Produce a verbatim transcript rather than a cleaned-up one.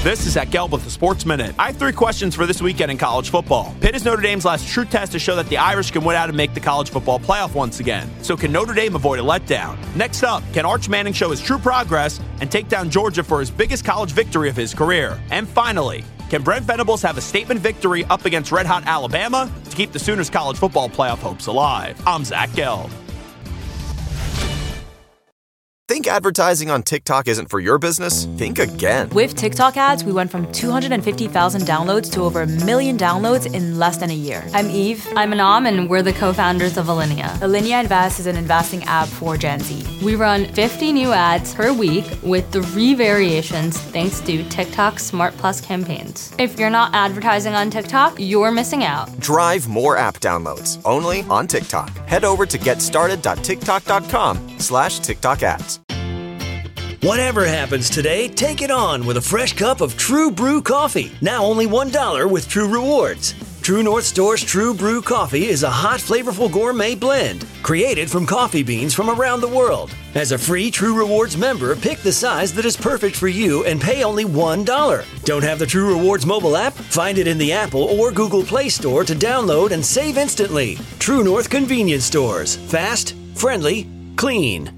This is Zach Gelb with the Sports Minute. I have three questions for this weekend in college football. Pitt is Notre Dame's last true test to show that the Irish can win out and make the college football playoff once again. So can Notre Dame avoid a letdown? Next up, can Arch Manning show his true progress and take down Georgia for his biggest college victory of his career? And finally, can Brent Venables have a statement victory up against red-hot Alabama to keep the Sooners' college football playoff hopes alive? I'm Zach Gelb. Think advertising on TikTok isn't for your business? Think again. With TikTok ads, we went from two hundred fifty thousand downloads to over a million downloads in less than a year. I'm Eve. I'm Anam, and we're the co-founders of Alinea. Alinea Invest is an investing app for Gen Z. We run fifty new ads per week with three variations thanks to TikTok Smart Plus campaigns. If you're not advertising on TikTok, you're missing out. Drive more app downloads only on TikTok. Head over to getstarted.tiktok.com slash TikTok ads. Whatever happens today, take it on with a fresh cup of True Brew coffee. Now only one dollar with True Rewards. True North Store's True Brew coffee is a hot, flavorful gourmet blend created from coffee beans from around the world. As a free True Rewards member, pick the size that is perfect for you and pay only one dollar. Don't have the True Rewards mobile app? Find it in the Apple or Google Play Store to download and save instantly. True North Convenience Stores. Fast, friendly, clean.